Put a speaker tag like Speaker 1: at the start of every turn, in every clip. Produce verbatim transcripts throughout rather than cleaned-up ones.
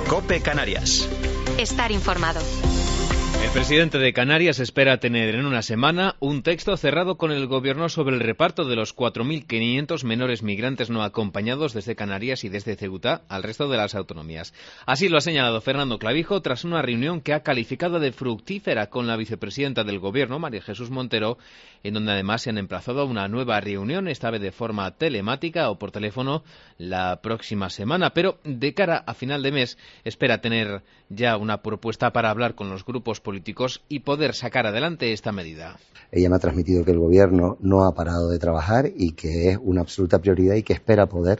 Speaker 1: COPE Canarias.
Speaker 2: Estar informado.
Speaker 3: El presidente de Canarias espera tener en una semana un texto cerrado con el Gobierno sobre el reparto de los cuatro mil quinientos menores migrantes no acompañados desde Canarias y desde Ceuta al resto de las autonomías. Así lo ha señalado Fernando Clavijo tras una reunión que ha calificado de fructífera con la vicepresidenta del Gobierno, María Jesús Montero, en donde además se han emplazado a una nueva reunión, esta vez de forma telemática o por teléfono, la próxima semana. Pero de cara a final de mes espera tener ya una propuesta para hablar con los grupos políticos y poder sacar adelante esta medida.
Speaker 4: Ella me ha transmitido que el Gobierno no ha parado de trabajar y que es una absoluta prioridad y que espera poder,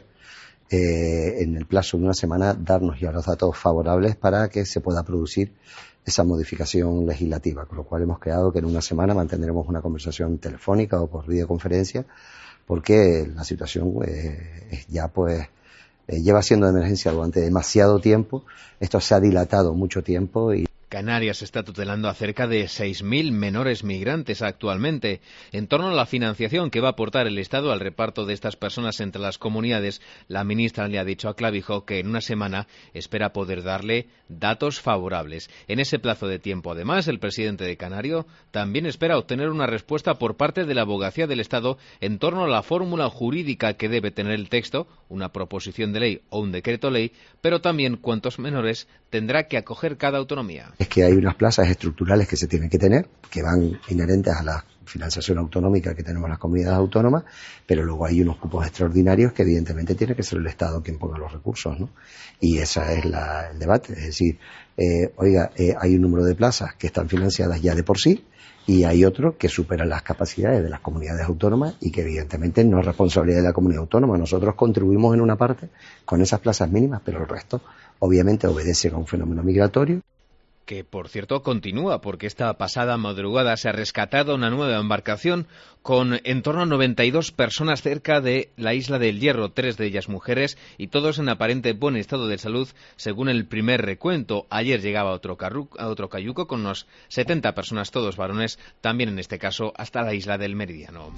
Speaker 4: eh, en el plazo de una semana, darnos ya los datos favorables para que se pueda producir esa modificación legislativa, con lo cual hemos quedado que en una semana mantendremos una conversación telefónica o por videoconferencia, porque la situación eh, ya pues eh, lleva siendo de emergencia durante demasiado tiempo. Esto se ha dilatado mucho tiempo y
Speaker 3: Canarias está tutelando a cerca de seis mil menores migrantes actualmente. En torno a la financiación que va a aportar el Estado al reparto de estas personas entre las comunidades, la ministra le ha dicho a Clavijo que en una semana espera poder darle datos favorables. En ese plazo de tiempo, además, el presidente de Canario también espera obtener una respuesta por parte de la Abogacía del Estado en torno a la fórmula jurídica que debe tener el texto, una proposición de ley o un decreto ley, pero también cuántos menores tendrá que acoger cada autonomía.
Speaker 4: Es que hay unas plazas estructurales que se tienen que tener, que van inherentes a la financiación autonómica que tenemos las comunidades autónomas, pero luego hay unos cupos extraordinarios que evidentemente tiene que ser el Estado quien ponga los recursos, ¿no? Y ese es la, el debate, es decir, eh, oiga, eh, hay un número de plazas que están financiadas ya de por sí, y hay otros que superan las capacidades de las comunidades autónomas y que evidentemente no es responsabilidad de la comunidad autónoma. Nosotros contribuimos en una parte con esas plazas mínimas, pero el resto obviamente obedece a un fenómeno migratorio.
Speaker 3: Que, por cierto, continúa, porque esta pasada madrugada se ha rescatado una nueva embarcación con en torno a noventa y dos personas cerca de la isla del Hierro, tres de ellas mujeres y todos en aparente buen estado de salud, según el primer recuento. Ayer llegaba otro, carru- otro cayuco con unos setenta personas, todos varones, también en este caso hasta la isla del Meridiano.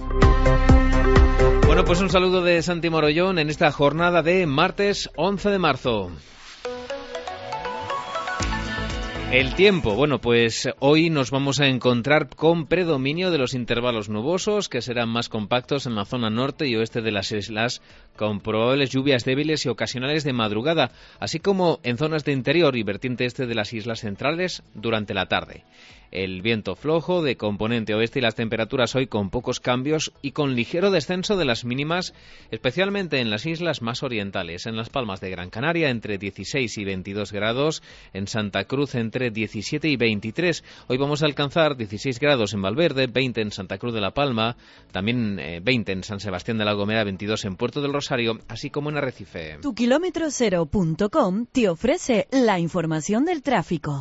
Speaker 3: Bueno, pues un saludo de Santi Morollón en esta jornada de martes once de marzo. El tiempo, bueno, pues hoy nos vamos a encontrar con predominio de los intervalos nubosos, que serán más compactos en la zona norte y oeste de las islas, con probables lluvias débiles y ocasionales de madrugada, así como en zonas de interior y vertiente este de las islas centrales durante la tarde. El viento flojo de componente oeste y las temperaturas hoy con pocos cambios y con ligero descenso de las mínimas, especialmente en las islas más orientales. En Las Palmas de Gran Canaria entre dieciséis y veintidós grados, en Santa Cruz entre diecisiete y veintitrés. Hoy vamos a alcanzar dieciséis grados en Valverde, veinte en Santa Cruz de la Palma, también eh, veinte en San Sebastián de la Gomera, veintidós en Puerto del Rosario, así como en Arrecife.
Speaker 5: Tu kilómetro cero punto com te ofrece la información del tráfico.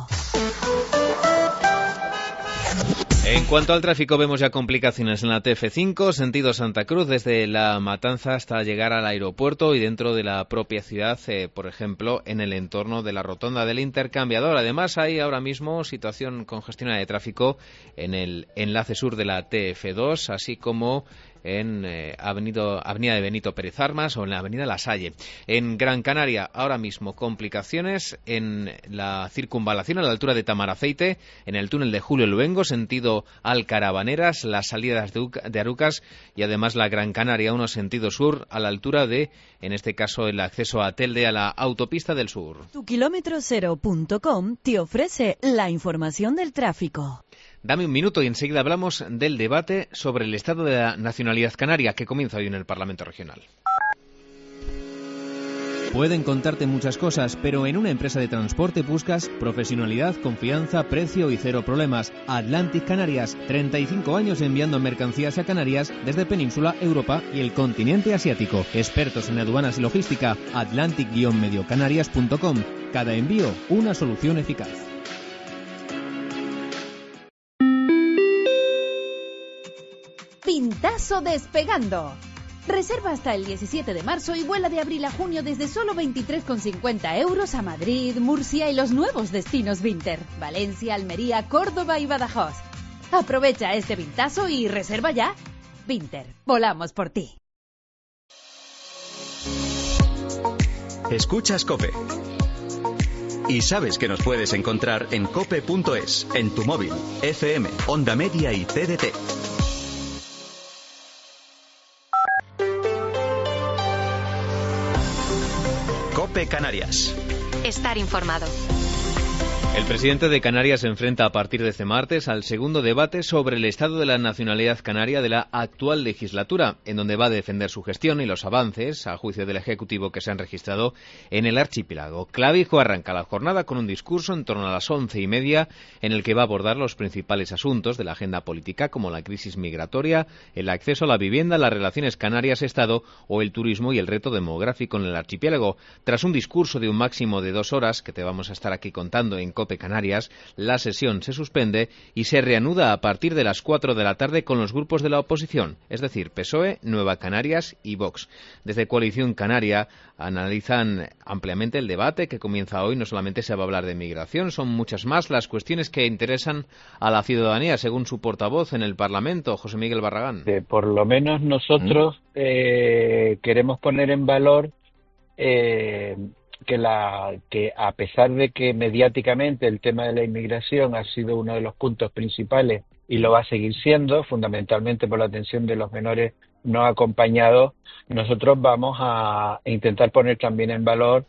Speaker 3: En cuanto al tráfico, vemos ya complicaciones en la T F cinco, sentido Santa Cruz, desde La Matanza hasta llegar al aeropuerto y dentro de la propia ciudad, eh, por ejemplo, en el entorno de la rotonda del Intercambiador. Además, hay ahora mismo situación congestionada de tráfico en el enlace sur de la T F dos, así como en eh, Avenida, Avenida de Benito Pérez Armas o en la Avenida La Salle. En Gran Canaria, ahora mismo complicaciones en la circunvalación a la altura de Tamaraceite, en el túnel de Julio Luengo, sentido Alcarabaneras, las salidas de, Uca, de Arucas y además la Gran Canaria uno sentido sur a la altura de, en este caso, el acceso a Telde a la autopista del sur.
Speaker 5: Tu kilómetro cero punto com te ofrece la información del tráfico.
Speaker 3: Dame un minuto y enseguida hablamos del debate sobre el estado de la nacionalidad canaria que comienza hoy en el Parlamento Regional.
Speaker 6: Pueden contarte muchas cosas, pero en una empresa de transporte buscas profesionalidad, confianza, precio y cero problemas. Atlantic Canarias, treinta y cinco años enviando mercancías a Canarias desde Península, Europa y el continente asiático. Expertos en aduanas y logística, atlantic guion medio canarias punto com. Cada envío, una solución eficaz.
Speaker 7: Pintazo despegando. Reserva hasta el diecisiete de marzo y vuela de abril a junio desde solo veintitrés con cincuenta euros a Madrid, Murcia y los nuevos destinos Vinter, Valencia, Almería, Córdoba y Badajoz. Aprovecha este pintazo y reserva ya. Vinter, volamos por ti.
Speaker 1: Escuchas COPE. Y sabes que nos puedes encontrar en cope punto es, en tu móvil, F M, Onda Media y C D T. COPE Canarias.
Speaker 2: Estar informado.
Speaker 3: El presidente de Canarias se enfrenta a partir de este martes al segundo debate sobre el estado de la nacionalidad canaria de la actual legislatura, en donde va a defender su gestión y los avances, a juicio del Ejecutivo, que se han registrado en el archipiélago. Clavijo arranca la jornada con un discurso en torno a las once y media, en el que va a abordar los principales asuntos de la agenda política, como la crisis migratoria, el acceso a la vivienda, las relaciones Canarias-Estado o el turismo y el reto demográfico en el archipiélago. Tras un discurso de un máximo de dos horas, que te vamos a estar aquí contando en COPE Canarias, la sesión se suspende y se reanuda a partir de las cuatro de la tarde con los grupos de la oposición, es decir, P S O E, Nueva Canarias y Vox. Desde Coalición Canaria analizan ampliamente el debate que comienza hoy. No solamente se va a hablar de migración, son muchas más las cuestiones que interesan a la ciudadanía, según su portavoz en el Parlamento, José Miguel Barragán.
Speaker 8: Eh, por lo menos nosotros ¿Mm? eh, queremos poner en valor eh, que la que a pesar de que mediáticamente el tema de la inmigración ha sido uno de los puntos principales y lo va a seguir siendo, fundamentalmente por la atención de los menores no acompañados, nosotros vamos a intentar poner también en valor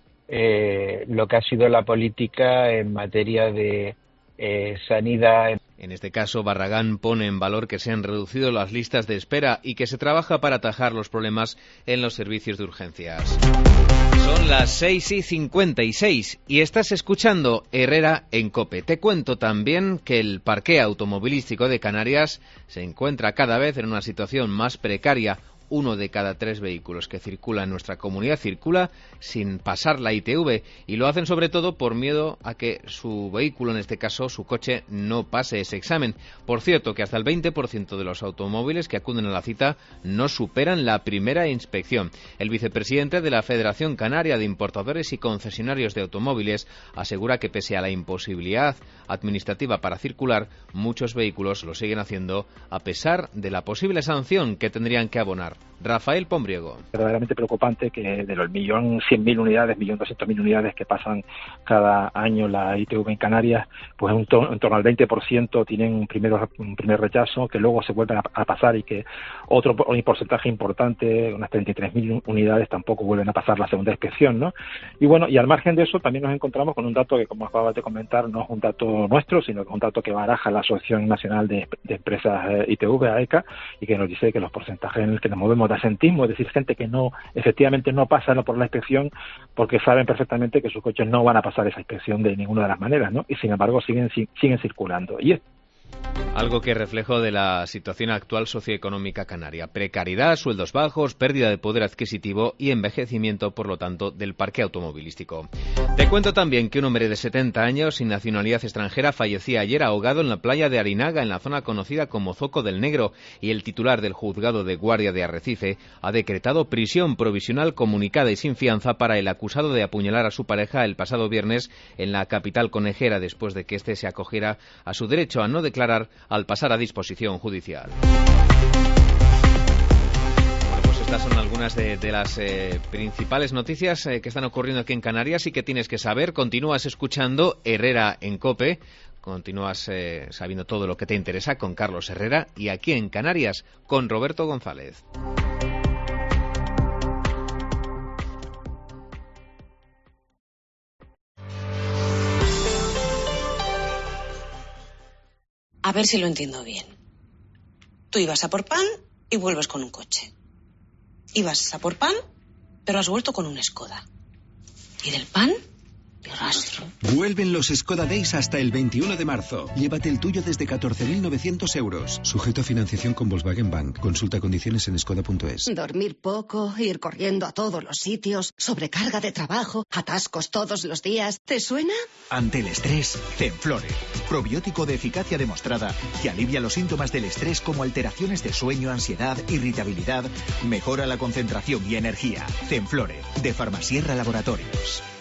Speaker 8: eh, lo que ha sido la política en materia de eh, sanidad.
Speaker 3: En este caso, Barragán pone en valor que se han reducido las listas de espera y que se trabaja para atajar los problemas en los servicios de urgencias. Son las seis y cincuenta y seis y estás escuchando Herrera en COPE. Te cuento también que el parque automovilístico de Canarias se encuentra cada vez en una situación más precaria. Uno de cada tres vehículos que circula en nuestra comunidad circula sin pasar la I T V, y lo hacen sobre todo por miedo a que su vehículo, en este caso su coche, no pase ese examen. Por cierto, que hasta el veinte por ciento de los automóviles que acuden a la cita no superan la primera inspección. El vicepresidente de la Federación Canaria de Importadores y Concesionarios de Automóviles asegura que pese a la imposibilidad administrativa para circular, muchos vehículos lo siguen haciendo a pesar de la posible sanción que tendrían que abonar. Rafael Pombriego.
Speaker 9: Verdaderamente preocupante que de los millón cien mil unidades, millón doscientos mil unidades que pasan cada año la I T V en Canarias, pues un to- en torno al veinte por ciento tienen un, primero, un primer rechazo, que luego se vuelven a, a pasar, y que otro un porcentaje importante, unas treinta y tres mil unidades, tampoco vuelven a pasar la segunda inspección, ¿no? Y bueno, y al margen de eso también nos encontramos con un dato que, como acabas de comentar, no es un dato nuestro, sino que es un dato que baraja la Asociación Nacional de, de Empresas eh, I T V, A E C A, y que nos dice que los porcentajes en los que nos movemos de asentismo, es decir, gente que no efectivamente no pasa por la inspección porque saben perfectamente que sus coches no van a pasar esa inspección de ninguna de las maneras, ¿no? Y sin embargo siguen siguen circulando. Y es
Speaker 3: algo que reflejo de la situación actual socioeconómica canaria. Precariedad, sueldos bajos, pérdida de poder adquisitivo y envejecimiento, por lo tanto, del parque automovilístico. Te cuento también que un hombre de setenta años sin nacionalidad extranjera fallecía ayer ahogado en la playa de Arinaga, en la zona conocida como Zoco del Negro, y el titular del juzgado de guardia de Arrecife ha decretado prisión provisional comunicada y sin fianza para el acusado de apuñalar a su pareja el pasado viernes en la capital conejera, después de que éste se acogiera a su derecho a no declarar al pasar a disposición judicial. Bueno, pues estas son algunas de, de las eh, principales noticias eh, que están ocurriendo aquí en Canarias y que tienes que saber. Continúas escuchando Herrera en COPE, continúas eh, sabiendo todo lo que te interesa con Carlos Herrera, y aquí en Canarias con Roberto González.
Speaker 10: A ver si lo entiendo bien. Tú ibas a por pan y vuelves con un coche. Ibas a por pan, pero has vuelto con una Skoda. ¿Y del pan? Ni rastro.
Speaker 11: Vuelven los Skoda Days hasta el veintiuno de marzo. Llévate el tuyo desde catorce mil novecientos euros. Sujeto a financiación con Volkswagen Bank. Consulta condiciones en skoda punto es.
Speaker 12: Dormir poco, ir corriendo a todos los sitios, sobrecarga de trabajo, atascos todos los días. ¿Te suena?
Speaker 13: Ante el estrés, Zenflore. Probiótico de eficacia demostrada que alivia los síntomas del estrés como alteraciones de sueño, ansiedad, irritabilidad, mejora la concentración y energía. Zenflore, de Farmasierra Laboratorios.